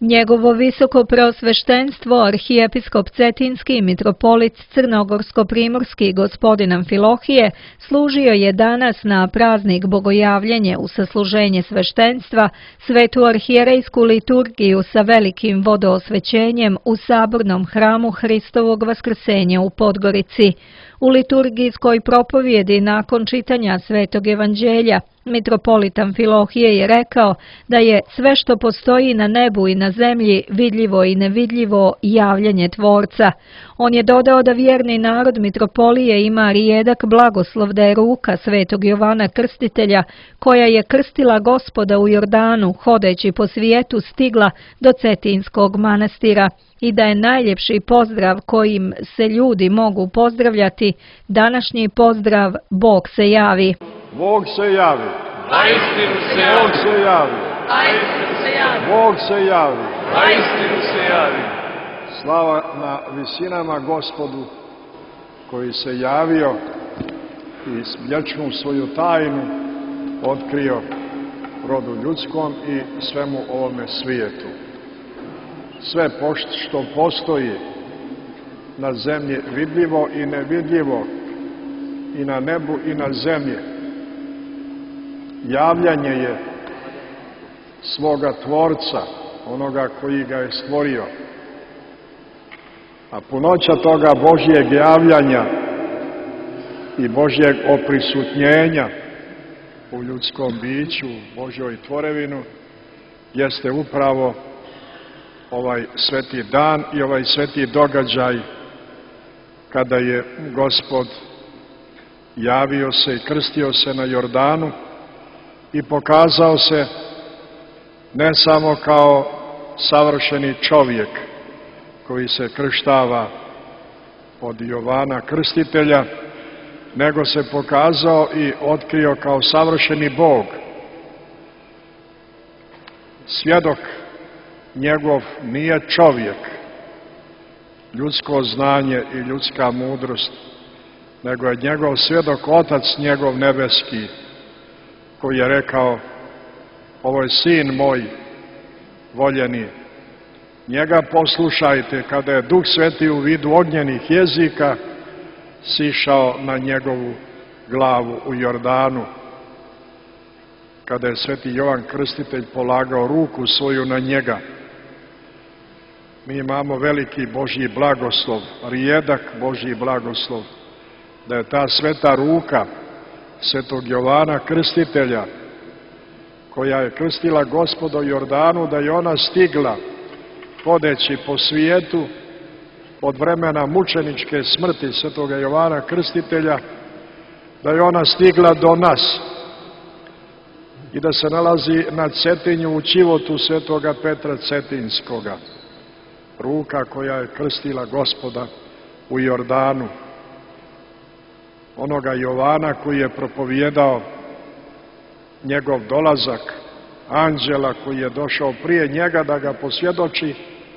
Njegovo visoko preosveštenstvo, arhijepiskop Cetinski i mitropolit Crnogorsko-primorski gospodin Amfilohije, služio je danas na praznik Bogojavljenje u sasluženje sveštenstva, svetu arhijerejsku liturgiju sa velikim vodoosvećenjem u sabornom hramu Hristovog vaskrsenja u Podgorici. U liturgijskoj propovjedi nakon čitanja Svetog evanđelja, mitropolit Amfilohije je rekao da je sve što postoji na nebu i na zemlji, vidljivo i nevidljivo, javljanje Tvorca. On je dodao da vjerni narod mitropolije ima rijedak blagoslov da je ruka Svetog Jovana Krstitelja, koja je krstila Gospoda u Jordanu, hodeći po svijetu stigla do Cetinskog manastira, i da je najljepši pozdrav kojim se ljudi mogu pozdravljati današnji pozdrav Bog se javi. Bog se javi. Naistinu se javi. Bog se javi. Naistinu se javi. Bog se javi. Naistinu se javi. Slava na visinama Gospodu koji se javio i vječnu svoju tajnu otkrio rodu ljudskom i svemu ovome svijetu. Sve što postoji na zemlji vidljivo i nevidljivo, i na nebu i na zemlji, javljanje je svoga Tvorca, onoga koji ga je stvorio. A punoća toga Božjeg javljanja i Božjeg oprisutnjenja u ljudskom biću, u Božjoj tvorevinu, jeste upravo ovaj sveti dan i ovaj sveti događaj kada je Gospod javio se i krstio se na Jordanu i pokazao se ne samo kao savršeni čovjek koji se krštava od Jovana Krstitelja, nego se pokazao i otkrio kao savršeni Bog. Svjedok njegov nije čovjek, ljudsko znanje i ljudska mudrost, nego je njegov svjedok Otac njegov nebeski, koji je rekao: ovo je sin moj voljeni, njega poslušajte. Kada je Duh Sveti u vidu ognjenih jezika sišao na njegovu glavu u Jordanu, kada je sveti Jovan Krstitelj polagao ruku svoju na njega. Mi imamo veliki Božji blagoslov, rijedak Božji blagoslov, da je ta sveta ruka svetog Jovana Krstitelja, koja je krstila Gospoda u Jordanu, da je ona stigla hodeći po svijetu od vremena mučeničke smrti svetoga Jovana Krstitelja, da je ona stigla do nas i da se nalazi na Cetinju u ćivotu svetoga Petra Cetinskoga. Ruka koja je krstila Gospoda u Jordanu. Onoga Jovana koji je propovijedao njegov dolazak, anđela koji je došao prije njega da ga posvjedoči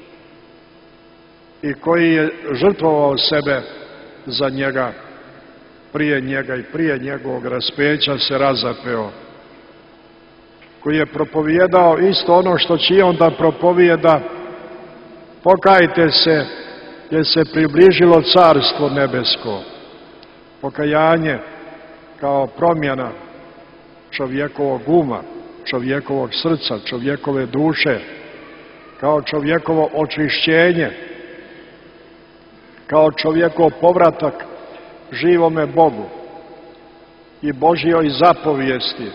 i koji je žrtvovao sebe za njega, prije njega i prije njegovog raspeća se razapeo, koji je propovijedao isto ono što će i onda propovijeda: pokajte se jer se približilo Carstvo nebesko. Pokajanje kao promjena čovjekovog uma, čovjekovog srca, čovjekove duše, kao čovjekovo očišćenje, kao čovjekov povratak živome Bogu i Božjoj zapovijesti.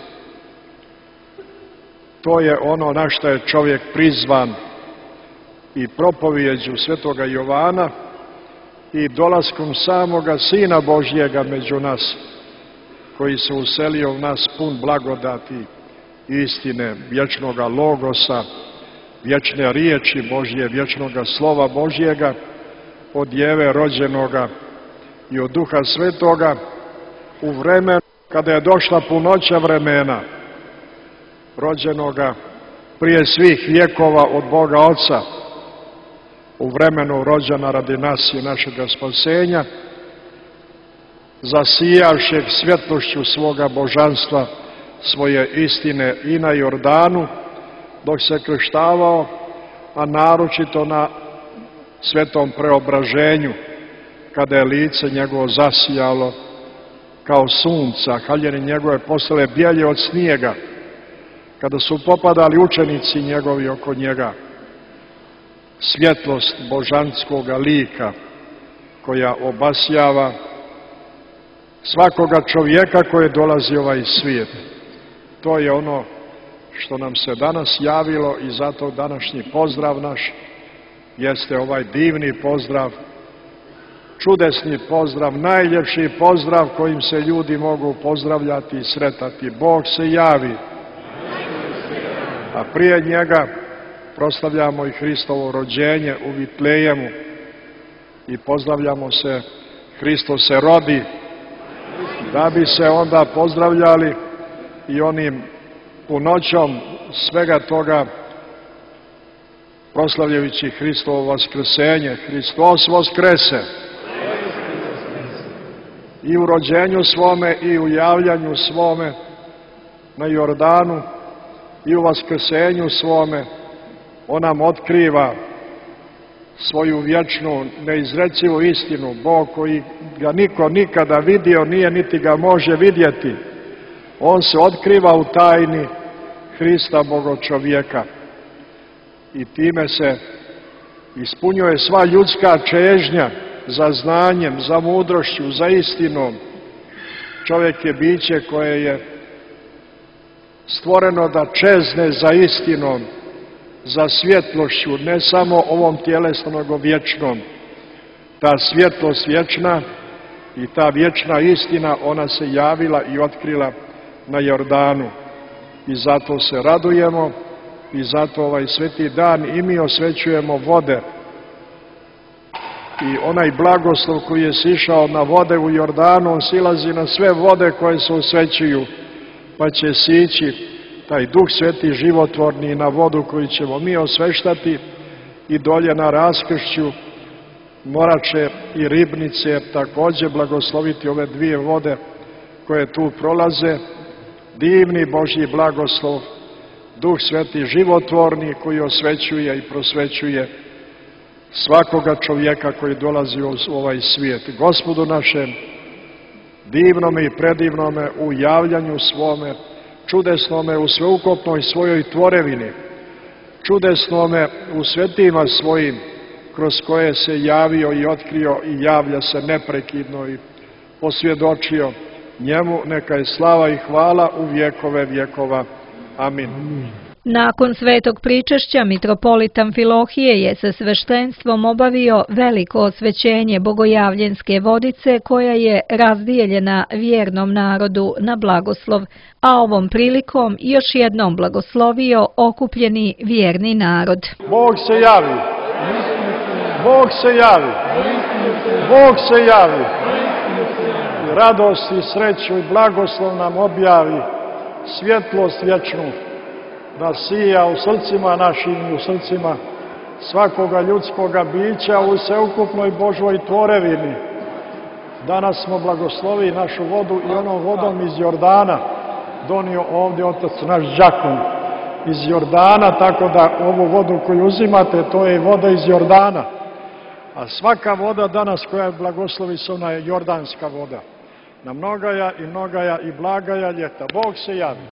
To je ono na što je čovjek prizvan i propovijeđu svetoga Jovana i dolaskom samoga Sina Božjega među nas, koji se uselio u nas pun blagodati, istine, vječnoga logosa, vječne riječi Božje, vječnoga slova Božjega, od Djeve rođenoga i od Duha Svetoga, u vremenu kada je došla punoća vremena, rođenoga prije svih vjekova od Boga Oca, u vremenu rođena radi nas i našega spasenja, zasijavšeg svjetlošću svoga božanstva, svoje istine i na Jordanu, dok se krštavao, a naročito na svetom preobraženju, kada je lice njegovo zasijalo kao sunca, haljine njegove postale bijelje od snijega, kada su popadali učenici njegovi oko njega. Svjetlost božanskoga lika koja obasjava svakoga čovjeka koji dolazi u ovaj svijet. To je ono što nam se danas javilo i zato današnji pozdrav naš jeste ovaj divni pozdrav, čudesni pozdrav, najljepši pozdrav kojim se ljudi mogu pozdravljati i sretati. Bog se javi, a prije njega proslavljamo i Hristovo rođenje u Vitlejemu i pozdravljamo se Hristo se rodi, da bi se onda pozdravljali i onim punoćom svega toga proslavljajući Hristovo vaskrsenje. Hristos vaskrese. I u rođenju svome i u javljanju svome na Jordanu i u vaskrsenju svome on nam otkriva svoju vječnu, neizrecivu istinu. Bog koji ga niko nikada vidio nije, niti ga može vidjeti. On se otkriva u tajni Hrista Bogočovjeka i time se ispunjuje sva ljudska čežnja za znanjem, za mudrošću, za istinom. Čovjek je biće koje je stvoreno da čezne za istinom, za svjetlošću, ne samo ovom tjelesnom, nego vječnom. Ta svjetlost vječna i ta vječna istina, ona se javila i otkrila na Jordanu. I zato se radujemo i zato ovaj sveti dan i mi osvećujemo vode. I onaj blagoslov koji je sišao na vode u Jordanu, on silazi na sve vode koje se osvećuju, pa će sići taj Duh Sveti životvorni na vodu koju ćemo mi osveštati i dolje na Raskršću Morače i Ribnice također blagosloviti ove dvije vode koje tu prolaze. Divni Božji blagoslov, Duh Sveti životvorni koji osvećuje i prosvećuje svakoga čovjeka koji dolazi u ovaj svijet. Gospodu našem, divnome i predivnome u javljanju svome, čudesnome u sveukupnoj svojoj tvorevini, čudesnome u svetima svojim, kroz koje se javio i otkrio i javlja se neprekidno i posvjedočio. Njemu neka je slava i hvala u vjekove vjekova. Amin. Nakon svetog pričešća mitropolit Amfilohije je sa sveštenstvom obavio veliko osvećenje bogojavljenske vodice koja je razdijeljena vjernom narodu na blagoslov, a ovom prilikom još jednom blagoslovio okupljeni vjerni narod. Bog se javi! Bog se javi! Bog se javi! I radost i sreću i blagoslov nam objavi, svjetlost vječnu da sija u srcima našim i u srcima svakoga ljudskoga bića u sveukupnoj Božoj tvorevini. Danas smo blagoslovi našu vodu i onom vodom iz Jordana donio ovdje otac naš đakon iz Jordana, tako da ovu vodu koju uzimate, to je voda iz Jordana. A svaka voda danas koja blagoslovi se, ona je jordanska voda. Na mnogaja i blagaja ljeta. Bog se javi.